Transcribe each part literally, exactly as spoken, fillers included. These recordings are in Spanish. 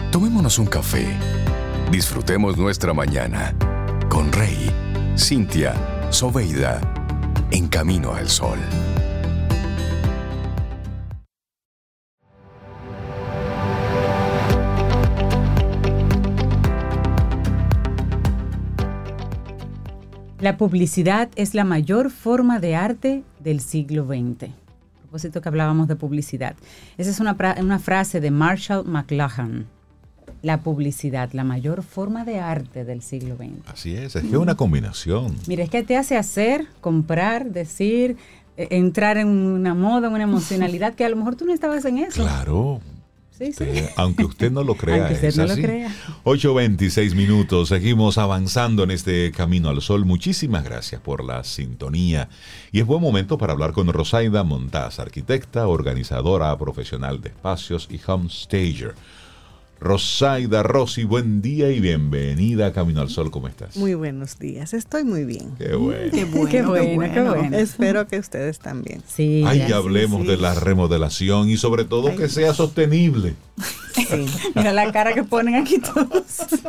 Tomémonos un café. Disfrutemos nuestra mañana con Rey, Cintia, Soveida, en Camino al Sol. La publicidad es la mayor forma de arte del siglo veinte. A propósito que hablábamos de publicidad. Esa es una, una frase de Marshall McLuhan. La publicidad, la mayor forma de arte del siglo veinte. Así es, es que es una combinación. Mira, es que te hace hacer, comprar, decir, eh, entrar en una moda, en una emocionalidad que a lo mejor tú no estabas en eso. Claro. Sí, sí. Usted, aunque usted no lo crea, aunque usted es no así. lo crea. ocho veintiséis minutos, seguimos avanzando en este Camino al Sol. Muchísimas gracias por la sintonía. Y es buen momento para hablar con Rosaida Montaz, arquitecta, organizadora profesional de espacios y homestager. Rosaida, Rosy, buen día y bienvenida a Camino al Sol. ¿Cómo estás? Muy buenos días, estoy muy bien. Qué bueno. Qué bueno, qué bueno, qué bueno. Espero que ustedes también. Sí, Ay, gracias, hablemos sí. de la remodelación y sobre todo Ay, que sea sostenible. Sí. Mira la cara que ponen aquí todos.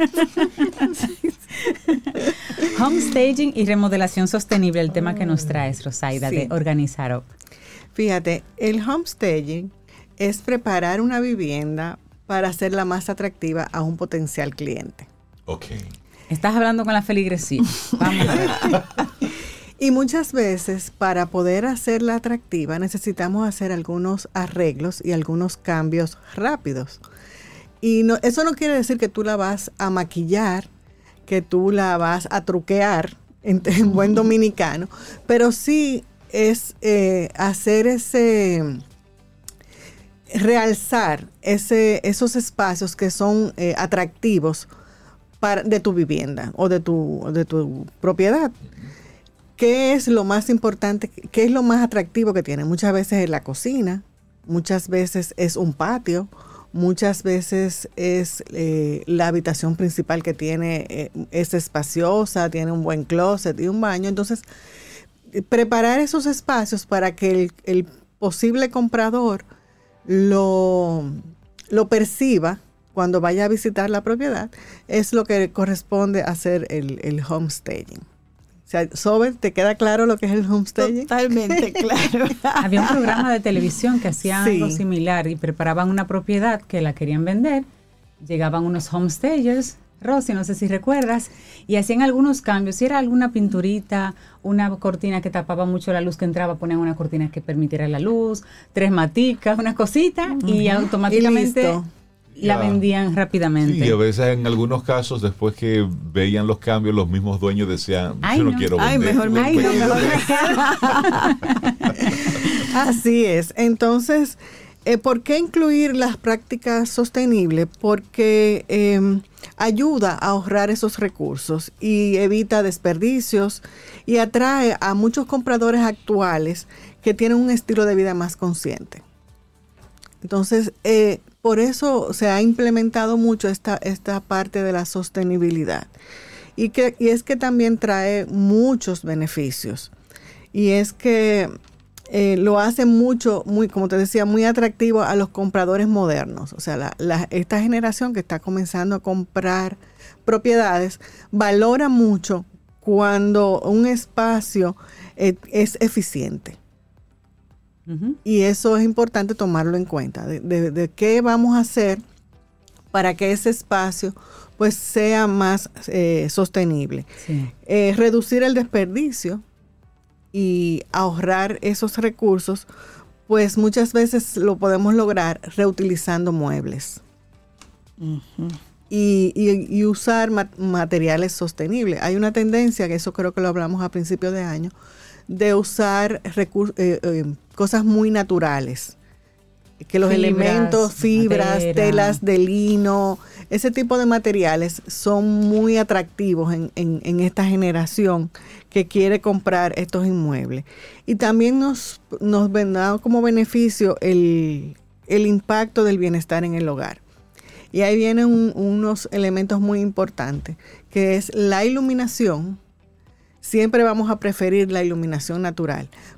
Homestaging y remodelación sostenible, el tema que nos traes, Rosaida, Sí. de Organizar Up. Fíjate, el homestaging es preparar una vivienda para hacerla más atractiva a un potencial cliente. Ok. Estás hablando con la feligresía. Vamos a ver. Y muchas veces para poder hacerla atractiva necesitamos hacer algunos arreglos y algunos cambios rápidos. Y no, eso no quiere decir que tú la vas a maquillar, que tú la vas a truquear en, en buen dominicano, pero sí es eh, hacer ese... realzar ese, esos espacios que son eh, atractivos para, de tu vivienda o de tu, de tu propiedad. ¿Qué es lo más importante? ¿Qué es lo más atractivo que tiene? Muchas veces es la cocina, muchas veces es un patio, muchas veces es eh, la habitación principal que tiene, eh, es espaciosa, tiene un buen closet y un baño. Entonces, preparar esos espacios para que el, el posible comprador Lo, lo perciba cuando vaya a visitar la propiedad, es lo que corresponde a hacer el, el homestaging. O sea, Sobe, ¿te queda claro lo que es el homestaging? Totalmente claro. Había un programa de televisión que hacía Sí. algo similar y preparaban una propiedad que la querían vender. Llegaban unos homestagers, Rosy, no sé si recuerdas, y hacían algunos cambios. Si era alguna pinturita, una cortina que tapaba mucho la luz que entraba, ponían una cortina que permitiera la luz, tres maticas, una cosita, uh-huh. y automáticamente y la Ya. vendían rápidamente. Sí, y a veces en algunos casos, después que veían los cambios, los mismos dueños decían, Ay, yo no, no. quiero Ay, vender. mejor me Ay, no, Pues, mejor me quedo. Así es. Entonces, eh, ¿por qué incluir las prácticas sostenibles? Porque eh, ayuda a ahorrar esos recursos y evita desperdicios y atrae a muchos compradores actuales que tienen un estilo de vida más consciente. Entonces, eh, por eso se ha implementado mucho esta, esta parte de la sostenibilidad. Y, que, y es que también trae muchos beneficios. Y es que eh, lo hace mucho, muy, como te decía, muy atractivo a los compradores modernos. O sea, la, la, esta generación que está comenzando a comprar propiedades valora mucho cuando un espacio eh, es eficiente. Uh-huh. Y eso es importante tomarlo en cuenta, de, de, de qué vamos a hacer para que ese espacio pues sea más eh, sostenible. Sí. Eh, reducir el desperdicio y ahorrar esos recursos, pues muchas veces lo podemos lograr reutilizando muebles. Uh-huh. y, y, y usar mat- materiales sostenibles. Hay una tendencia, que eso creo que lo hablamos a principios de año, de usar recur- eh, eh, cosas muy naturales, que los fibras, elementos, fibras, madera, telas de lino, ese tipo de materiales son muy atractivos en, en, en esta generación que quiere comprar estos inmuebles. Y también nos, nos da como beneficio el, el impacto del bienestar en el hogar. Y ahí vienen un, unos elementos muy importantes, que es la iluminación. Siempre vamos a preferir la iluminación natural,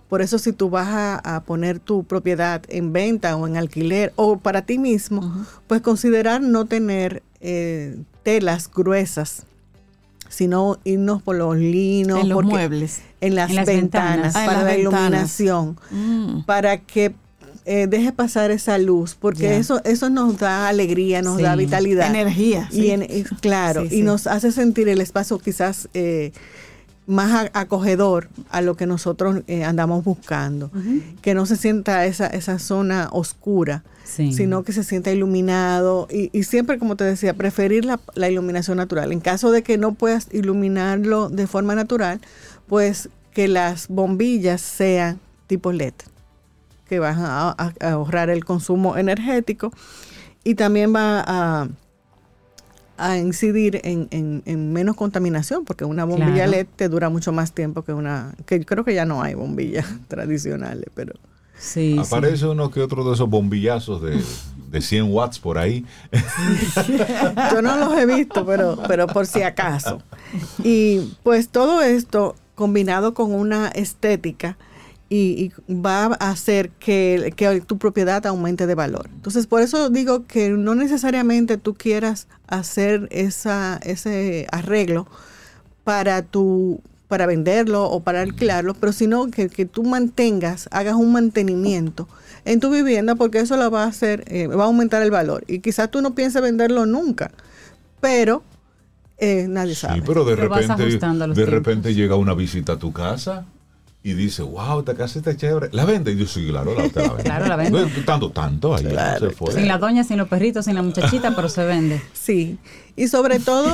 Por eso si tú vas a, a poner tu propiedad en venta o en alquiler o para ti mismo, uh-huh. pues considerar no tener eh, telas gruesas, sino irnos por los linos, en los muebles, en las, en las ventanas, ventanas ah, para la ventanas. iluminación, mm. para que eh, deje pasar esa luz, porque yeah. eso eso nos da alegría, nos sí. da vitalidad, energía, y sí. en, y, claro, sí, sí. y nos hace sentir el espacio quizás eh, más acogedor a lo que nosotros eh, andamos buscando, uh-huh. que no se sienta esa esa zona oscura. Sí. Sino que se sienta iluminado y, y siempre, como te decía, preferir la, la iluminación natural. En caso de que no puedas iluminarlo de forma natural, pues que las bombillas sean tipo L E D, que van a, a, a ahorrar el consumo energético y también va a, a incidir en, en, en menos contaminación, porque una bombilla claro. L E D te dura mucho más tiempo que una, que creo que ya no hay bombillas tradicionales, pero... Sí, aparece sí. uno que otro de esos bombillazos de, de cien watts por ahí. Yo no los he visto, pero, pero por si acaso. Y pues todo esto combinado con una estética y, y va a hacer que, que tu propiedad aumente de valor. Entonces, por eso digo que no necesariamente tú quieras hacer esa, ese arreglo para tu... para venderlo o para alquilarlo, pero sino que, que tú mantengas, hagas un mantenimiento en tu vivienda, porque eso lo va a hacer, eh, va a aumentar el valor. Y quizás tú no pienses venderlo nunca, pero eh, nadie sabe. Sí, pero de pero repente, de repente llega una visita a tu casa y dice, wow, esta casa está chévere. ¿La vende? Y yo, sí, claro, la, te la vende. Claro, la vende. Tanto, tanto, ahí claro. se fue. Sin la doña, sin los perritos, sin la muchachita, pero se vende. Sí, y sobre todo,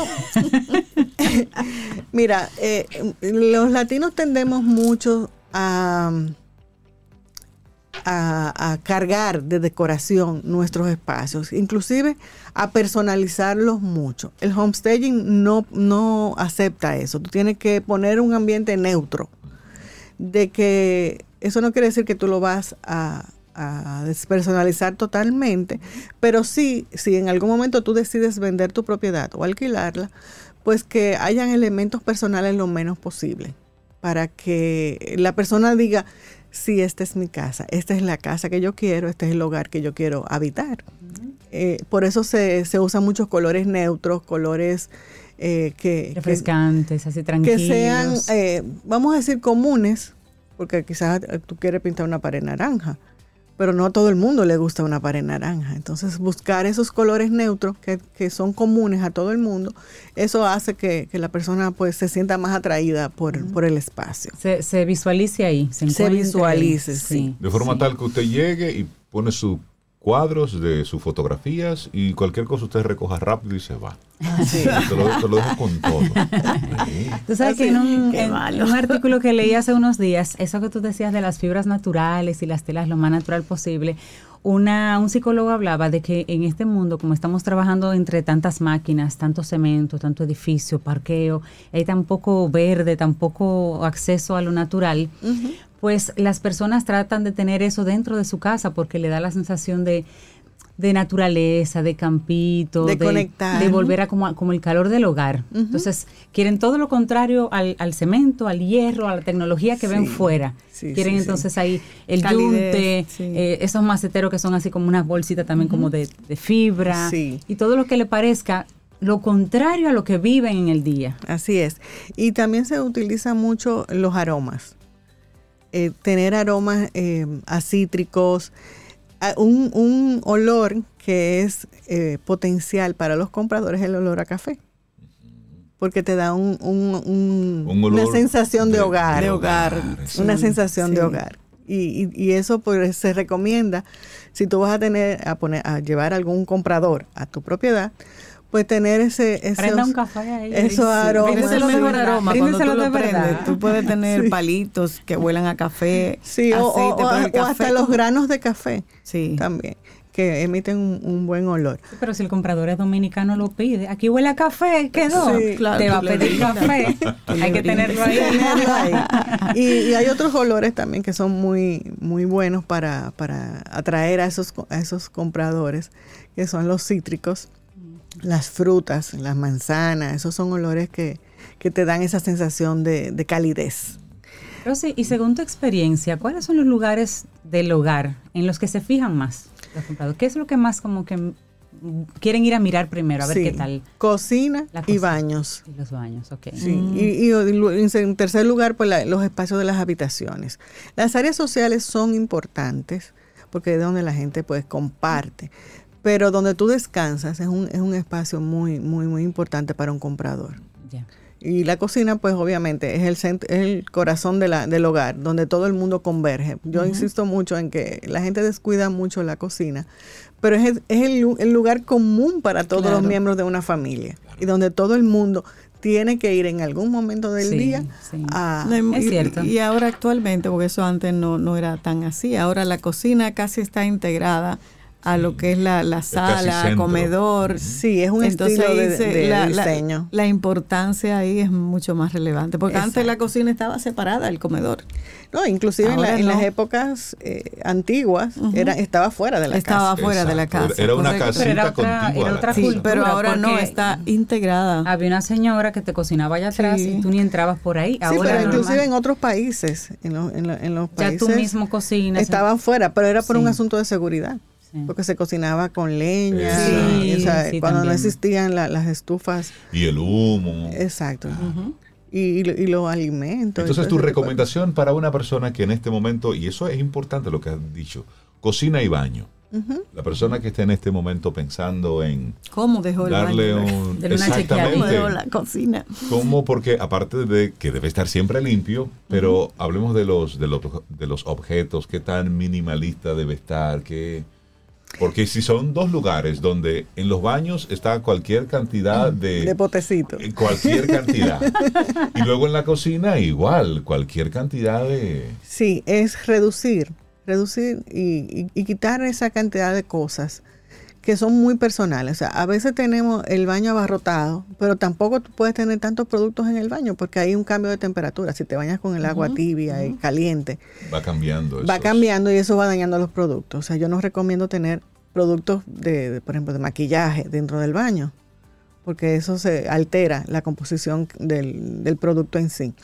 mira, eh, los latinos tendemos mucho a, a, a cargar de decoración nuestros espacios, inclusive a personalizarlos mucho. El homestaging no, no acepta eso. Tú tienes que poner un ambiente neutro. De que eso no quiere decir que tú lo vas a, a despersonalizar totalmente, pero sí, si en algún momento tú decides vender tu propiedad o alquilarla, pues que hayan elementos personales lo menos posible, para que la persona diga, sí, esta es mi casa, esta es la casa que yo quiero, este es el hogar que yo quiero habitar. Uh-huh. Eh, por eso se, se usan muchos colores neutros, colores... Eh, que, refrescantes, que, así tranquilos. Que sean, eh, vamos a decir, comunes, porque quizás tú quieres pintar una pared naranja, pero no a todo el mundo le gusta una pared naranja. Entonces, buscar esos colores neutros que, que son comunes a todo el mundo, eso hace que, que la persona pues se sienta más atraída por, uh-huh. por el espacio. Se, se visualice ahí. Se, se visualice, ahí. Sí. sí. De forma sí. tal que usted llegue y pone sus cuadros de sus fotografías y cualquier cosa usted recoja rápido y se va. Sí. Te, lo, te lo dejo con todo. Sí. Tú sabes que en un, en un artículo que leí hace unos días, eso que tú decías de las fibras naturales y las telas lo más natural posible, una, un psicólogo hablaba de que en este mundo, como estamos trabajando entre tantas máquinas, tanto cemento, tanto edificio, parqueo, hay tan poco verde, tan poco acceso a lo natural, uh-huh. pues las personas tratan de tener eso dentro de su casa porque le da la sensación de de naturaleza, de campito, de, de conectar, de volver a como, a como el calor del hogar. Uh-huh. Entonces, quieren todo lo contrario al, al cemento, al hierro, a la tecnología que sí. ven fuera. Sí, quieren sí, entonces sí. ahí el calidez, yunte, sí. eh, esos maceteros que son así como unas bolsitas también uh-huh. como de, de fibra, sí. y todo lo que le parezca lo contrario a lo que viven en el día. Así es. Y también se utiliza mucho los aromas. Eh, tener aromas eh, a cítricos, Un, un olor que es eh, potencial para los compradores es el olor a café, porque te da un, un, un, un una sensación de, de hogar, de hogar, una sensación sí. de hogar, y, y, y eso pues se recomienda si tú vas a tener a poner a llevar algún comprador a tu propiedad, pues tener ese esos, prenda un café ahí, esos aromas. Es el mejor aroma cuando tú lo prendes. Tú puedes tener sí. palitos que huelan a café, sí, aceite, o, o, o, o hasta los granos de café sí. también, que emiten un, un buen olor. Sí, pero si el comprador es dominicano lo pide, aquí huele a café, quedó, sí, claro, te va a pedir café, hay que tenerlo ahí. Tenerlo ahí. Y, y hay otros olores también que son muy muy buenos para, para atraer a esos, a esos compradores, que son los cítricos. Las frutas, las manzanas, esos son olores que, que te dan esa sensación de, de calidez. Rosy, y según tu experiencia, ¿cuáles son los lugares del hogar en los que se fijan más los compradores? ¿Qué es lo que más como que quieren ir a mirar primero, a ver sí. qué tal? Cocina, La y cocina. baños. Y los baños, ok. Sí, mm. y, y en tercer lugar, pues la, los espacios de las habitaciones. Las áreas sociales son importantes porque es donde la gente pues comparte, pero donde tú descansas es un, es un espacio muy, muy, muy importante para un comprador. Yeah. Y la cocina, pues obviamente, es el centro, es el corazón de la, del hogar, donde todo el mundo converge. Yo uh-huh. insisto mucho en que la gente descuida mucho la cocina, pero es, es el, el lugar común para todos claro. los miembros de una familia, claro. y donde todo el mundo tiene que ir en algún momento del sí, día sí. a... No, es y, cierto. Y ahora actualmente, porque eso antes no, no era tan así, ahora la cocina casi está integrada a lo que es la, la sala, comedor. Sí, es un Entonces, estilo de, dice, de la, diseño. La, la importancia ahí es mucho más relevante, porque Exacto. antes la cocina estaba separada del comedor. No, inclusive en, la, no. en las épocas eh, antiguas uh-huh. era, estaba fuera de la estaba casa. Estaba fuera de la casa. Era una casita pero era otra, contigua. Era otra sí, cultura, pero ahora no, está integrada. Había una señora que te cocinaba allá atrás sí. y tú ni entrabas por ahí. Sí, ahora pero inclusive normal. en otros países, en, lo, en, lo, en los países... Ya tú mismo cocinas. Estaban fuera, pero era por sí. un asunto de seguridad. Porque se cocinaba con leña, sí, y, o sea, sí, cuando también. no existían la, las estufas. Y el humo. Exacto. Uh-huh. y, y, y los alimentos. Entonces, tu recomendación para una persona que en este momento, y eso es importante lo que has dicho, cocina y baño. Uh-huh. La persona que esté en este momento pensando en ¿cómo dejó el darle baño? un de exactamente ¿Cómo dejó la cocina? ¿Cómo? Porque aparte de que debe estar siempre limpio, pero uh-huh. hablemos de los, de los de los objetos, qué tan minimalista debe estar, qué... Porque si son dos lugares donde en los baños está cualquier cantidad de... De potecito. Cualquier cantidad. Y luego en la cocina igual, cualquier cantidad de... Sí, es reducir, reducir y, y, y quitar esa cantidad de cosas que son muy personales. O sea, a veces tenemos el baño abarrotado, pero tampoco tú puedes tener tantos productos en el baño porque hay un cambio de temperatura. Si te bañas con el agua uh-huh, tibia uh-huh. y caliente, va cambiando. Va esos. cambiando y eso va dañando los productos. O sea, yo no recomiendo tener productos, de, de por ejemplo, de maquillaje dentro del baño, porque eso se altera la composición del, del producto en sí.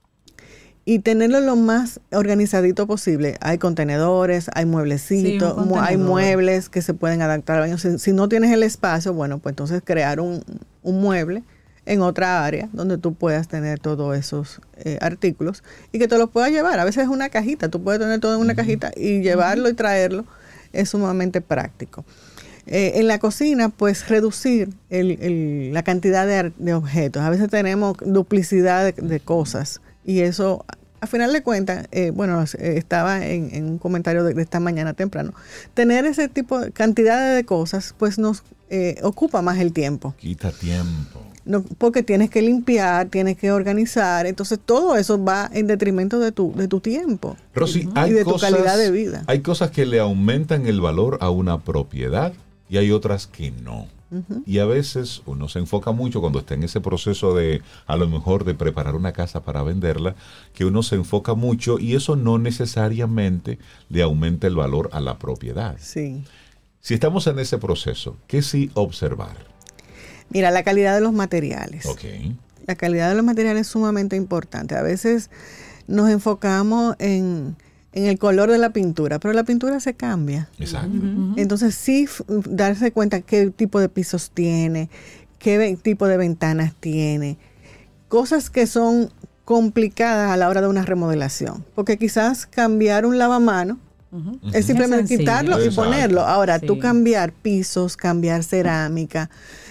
Y tenerlo lo más organizadito posible. Hay contenedores, hay mueblecitos, sí, hay muebles que se pueden adaptar al baño. Si, si no tienes el espacio, bueno, pues entonces crear un, un mueble en otra área donde tú puedas tener todos esos eh, artículos y que te los puedas llevar. A veces es una cajita, tú puedes tener todo en una uh-huh. cajita y llevarlo uh-huh. y traerlo. Es sumamente práctico. Eh, en la cocina, pues reducir el, el, la cantidad de, de objetos. A veces tenemos duplicidad de, de cosas. Y eso, a final de cuentas, eh, bueno, eh, estaba en, en un comentario de, de esta mañana temprano, tener ese tipo de cantidad de cosas, pues nos eh, ocupa más el tiempo. Quita tiempo. No, porque tienes que limpiar, tienes que organizar, entonces todo eso va en detrimento de tu, de tu tiempo. Rosy, uh-huh. hay y de cosas, tu calidad de vida. Hay cosas que le aumentan el valor a una propiedad y hay otras que no. Uh-huh. Y a veces uno se enfoca mucho cuando está en ese proceso de, a lo mejor, de preparar una casa para venderla, que uno se enfoca mucho y eso no necesariamente le aumenta el valor a la propiedad. Sí. Si estamos en ese proceso, ¿qué sí observar? Mira, la calidad de los materiales. Okay. La calidad de los materiales es sumamente importante. A veces nos enfocamos en... en el color de la pintura, pero la pintura se cambia. Exacto. Uh-huh. Entonces sí f- darse cuenta qué tipo de pisos tiene, qué ve- tipo de ventanas tiene, cosas que son complicadas a la hora de una remodelación, porque quizás cambiar un lavamano uh-huh. es simplemente es quitarlo y Exacto. ponerlo. Ahora, sí. tú cambiar pisos, cambiar cerámica,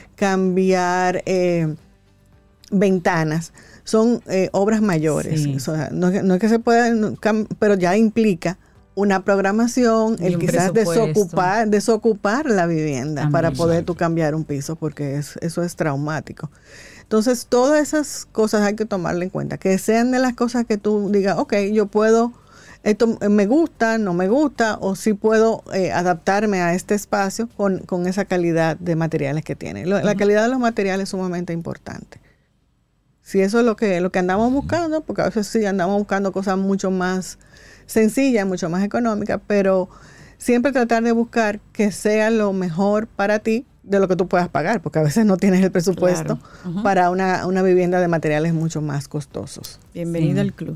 cambiar eh, ventanas, son eh, obras mayores. Sí. O sea, no, no es que se pueda, no, cam, pero ya implica una programación, y el quizás desocupar, desocupar la vivienda También. para poder Exacto. tú cambiar un piso, porque es, eso es traumático. Entonces, todas esas cosas hay que tomarle en cuenta, que sean de las cosas que tú digas, ok, yo puedo, esto me gusta, no me gusta, o sí puedo eh, adaptarme a este espacio con, con esa calidad de materiales que tiene. Lo, uh-huh. La calidad de los materiales es sumamente importante. Si eso es lo que, lo que andamos buscando, porque a veces sí andamos buscando cosas mucho más sencillas, mucho más económicas, pero siempre tratar de buscar que sea lo mejor para ti de lo que tú puedas pagar, porque a veces no tienes el presupuesto claro. uh-huh. para una, una vivienda de materiales mucho más costosos. Bienvenido sí. al club.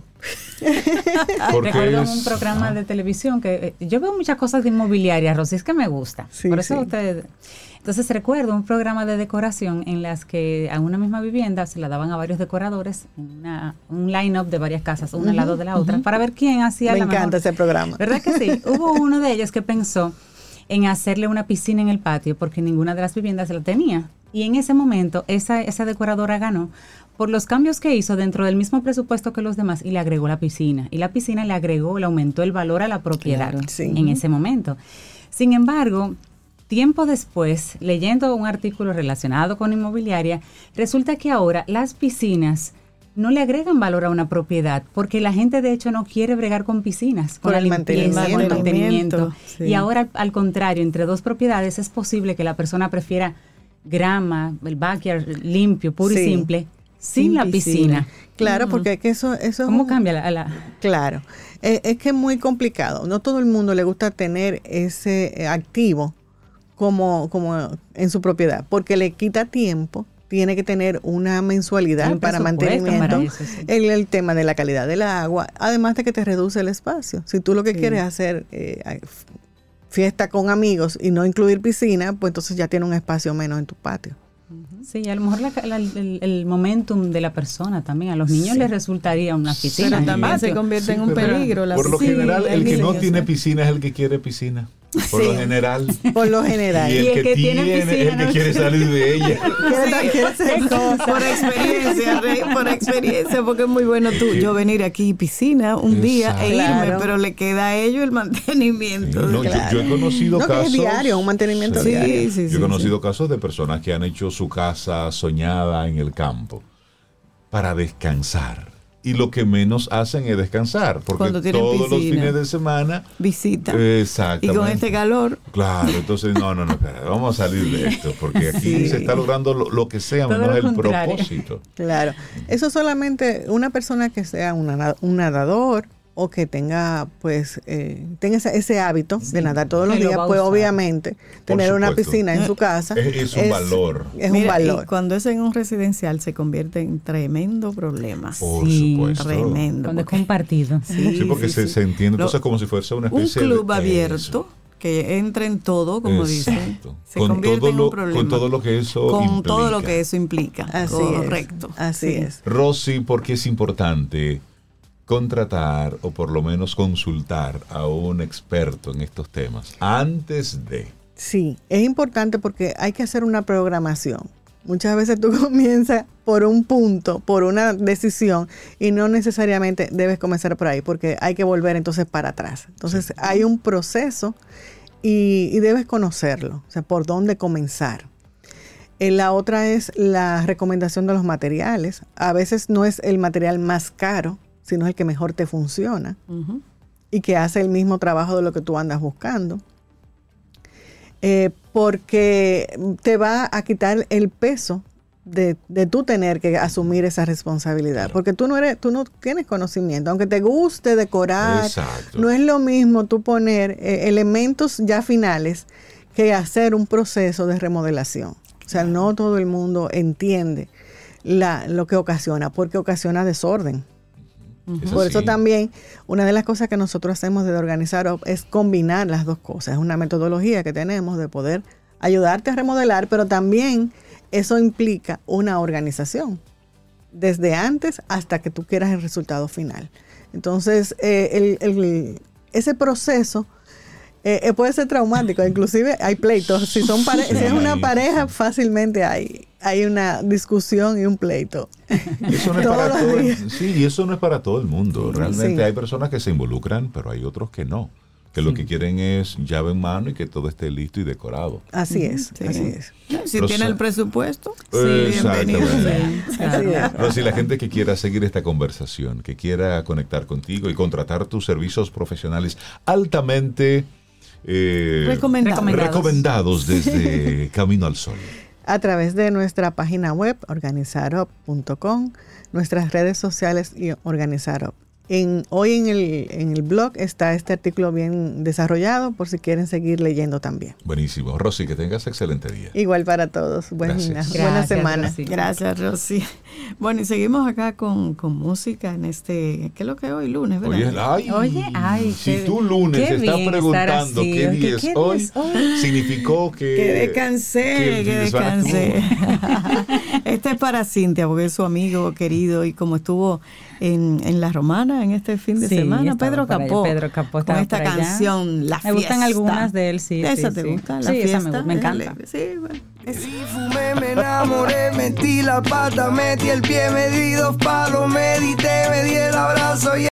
Recuerdo es, un programa ah. de televisión que eh, yo veo muchas cosas de inmobiliaria, Rosy, es que me gusta. Sí, Por eso sí. ustedes... Entonces recuerdo un programa de decoración en las que a una misma vivienda se la daban a varios decoradores, una, un line-up de varias casas, una uh-huh, al lado de la otra, uh-huh. para ver quién hacía me la encanta mejor. Ese programa. ¿Verdad que sí? Hubo uno de ellos que pensó en hacerle una piscina en el patio porque ninguna de las viviendas la tenía. Y en ese momento esa, esa decoradora ganó por los cambios que hizo dentro del mismo presupuesto que los demás y le agregó la piscina. Y la piscina le agregó, le aumentó el valor a la propiedad claro, sí. en ese momento. Sin embargo, tiempo después, leyendo un artículo relacionado con inmobiliaria, resulta que ahora las piscinas no le agregan valor a una propiedad, porque la gente de hecho no quiere bregar con piscinas, con la limpieza, con el mantenimiento. Sí. Y ahora, al contrario, entre dos propiedades es posible que la persona prefiera grama, el backyard limpio, puro sí. y simple, sin, sin la piscina. piscina. Claro, mm. porque es que eso... eso ¿Cómo es, cambia la...? la claro, es, es que es muy complicado. No todo el mundo le gusta tener ese activo como, como en su propiedad, porque le quita tiempo. Tiene que tener una mensualidad para mantenimiento, para eso, sí. el, el tema de la calidad del agua, además de que te reduce el espacio. Si tú lo que sí. quieres hacer eh, fiesta con amigos y no incluir piscina, pues entonces ya tiene un espacio menos en tu patio. Sí, a lo mejor la, la, el, el momentum de la persona también. A los niños sí. les resultaría una piscina. Pero también se convierte sí, en un peligro. La por lo piscina, general, el que no niños, tiene ¿sí? piscina es el que quiere piscina. Por sí. lo general. Por lo general. Y el, y el que, que tiene, tiene piscina, es el que no quiere salir de ella. Sí. Por experiencia, Rey, por experiencia, porque es muy bueno tú, yo venir aquí piscina un Exacto. día e irme, claro. pero le queda a ellos el mantenimiento. Sí, no, claro. yo, yo he conocido no, casos. Que es diario, un mantenimiento sí, diario. Sí, sí, yo he conocido sí. casos de personas que han hecho su casa soñada en el campo para descansar. Y lo que menos hacen es descansar, porque todos piscina, los fines de semana visita. Exactamente. Y con este calor. Claro, entonces no, no, no, espera, vamos a salir de esto, porque aquí sí. se está logrando lo, lo que sea, todo menos el contrario. propósito. Claro, eso solamente una persona que sea una, un nadador o que tenga pues eh, tenga ese, ese hábito sí. de nadar todos los días, pues obviamente Por tener supuesto. una piscina en su casa es, es un es, valor. Es Mira, un valor. Y cuando es en un residencial se convierte en tremendo problema. Por sí, supuesto. Tremendo. Cuando es compartido. Sí, sí porque sí, se, sí. se entiende entonces Lo, como si fuese una especie de... Un club de, abierto. Eso. Que entra en todo, como Exacto. dicen, se con convierte todo en lo, un problema. Con todo lo que eso con implica. todo lo que eso implica. Así Correcto. Es. Así sí. es. Rosy, ¿por qué es importante contratar o por lo menos consultar a un experto en estos temas antes de? Sí, es importante porque hay que hacer una programación. Muchas veces tú comienzas por un punto, por una decisión, y no necesariamente debes comenzar por ahí, porque hay que volver entonces para atrás. Entonces sí. hay un proceso y, y debes conocerlo, o sea, por dónde comenzar. Eh, la otra es la recomendación de los materiales. A veces no es el material más caro, sino el que mejor te funciona uh-huh. y que hace el mismo trabajo de lo que tú andas buscando. Eh, porque te va a quitar el peso de, de tú tener que asumir esa responsabilidad. Claro. Porque tú no eres, tú no tienes conocimiento. Aunque te guste decorar, Exacto. no es lo mismo tú poner eh, elementos ya finales que hacer un proceso de remodelación. O sea, no todo el mundo entiende la, lo que ocasiona, porque ocasiona desorden. Uh-huh. Por así. Eso también, una de las cosas que nosotros hacemos de Organizar es combinar las dos cosas. Es una metodología que tenemos de poder ayudarte a remodelar, pero también eso implica una organización, desde antes hasta que tú quieras el resultado final. Entonces, eh, el, el, ese proceso eh, puede ser traumático, inclusive hay pleitos. Si, son pare- sí. si es una pareja, fácilmente hay, hay una discusión y un pleito. Eso no es para todo el, sí, y eso no es para todo el mundo. Realmente sí. hay personas que se involucran, pero hay otros que no. Que sí. lo que quieren es llave en mano y que todo esté listo y decorado. Así es, sí. así es. Si Rosa, tiene el presupuesto, sí, bienvenido. Sí, así es. Pero si la gente que quiera seguir esta conversación, que quiera conectar contigo y contratar tus servicios profesionales altamente eh, recomendados. recomendados desde Camino al Sol. A través de nuestra página web, organizarup punto com, nuestras redes sociales y Organizarup. En, hoy en el, en el blog está este artículo bien desarrollado por si quieren seguir leyendo también. Buenísimo. Rosy, que tengas excelente día. Igual para todos. Buena, Gracias. buena Gracias, semana. Rosy. Gracias, Rosy. Bueno, y seguimos acá con, con música en este, ¿qué es lo que es hoy? Lunes, ¿verdad? Oye, ay, Oye, ay, si qué- tú lunes qué estás bien preguntando estar así. qué Oye, día es ¿qué día hoy, es hoy? significó que... Que descansé, que el que fin de semana descansé. estuvo. Este es para Cintia, porque es su amigo querido y como estuvo en, en La Romana en este fin de Sí, semana, estaba Pedro por allá. Capó, Pedro Capó con estaba esta por allá. canción, La Me gustan Fiesta. algunas de él, sí, ¿Esa sí, te sí. gusta? La Sí, esa Fiesta. me, me encanta. Sí, bueno. Sí, fumé, me enamoré, metí la pata, metí el pie, me di dos palos, medité, me di el abrazo y